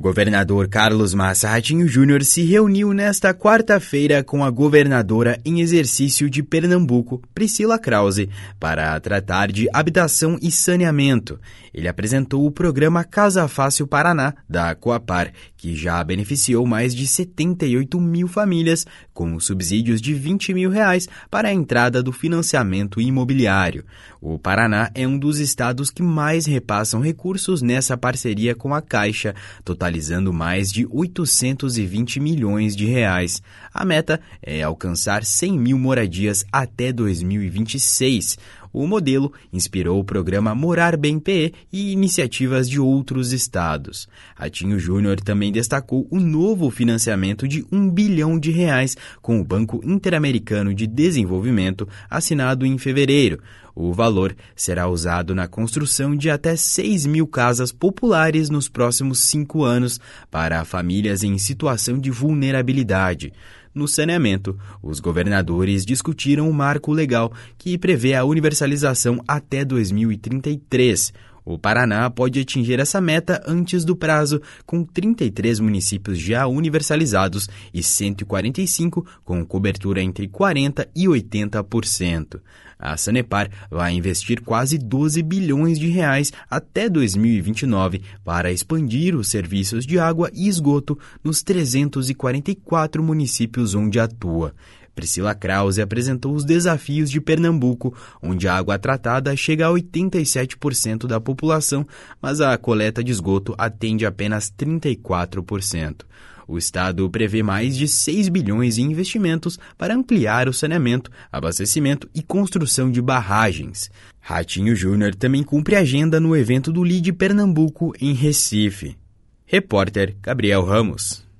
governador Carlos Massa Ratinho Júnior se reuniu nesta quarta-feira com a governadora em exercício de Pernambuco, Priscila Krause, para tratar de habitação e saneamento. Ele apresentou o programa Casa Fácil Paraná, da Coapar, que já beneficiou mais de 78 mil famílias, com subsídios de R$20 mil para a entrada do financiamento imobiliário. O Paraná é um dos estados que mais repassam recursos nessa parceria com a Caixa, totalizando mais de 820 milhões de reais. A meta é alcançar 100 mil moradias até 2026. O modelo inspirou o programa Morar Bem PE e iniciativas de outros estados. Ratinho Júnior também destacou o novo financiamento de R$1 bilhão com o Banco Interamericano de Desenvolvimento, assinado em fevereiro. O valor será usado na construção de até 6 mil casas populares nos próximos 5 anos para famílias em situação de vulnerabilidade. No saneamento, os governadores discutiram o marco legal que prevê a universalização até 2033. O Paraná pode atingir essa meta antes do prazo, com 33 municípios já universalizados e 145 com cobertura entre 40% e 80%. A Sanepar vai investir quase 12 bilhões de reais até 2029 para expandir os serviços de água e esgoto nos 344 municípios onde atua. Priscila Krause apresentou os desafios de Pernambuco, onde a água tratada chega a 87% da população, mas a coleta de esgoto atende apenas 34%. O estado prevê mais de 6 bilhões em investimentos para ampliar o saneamento, abastecimento e construção de barragens. Ratinho Júnior também cumpre agenda no evento do LIDE Pernambuco, em Recife. Repórter Gabriel Ramos.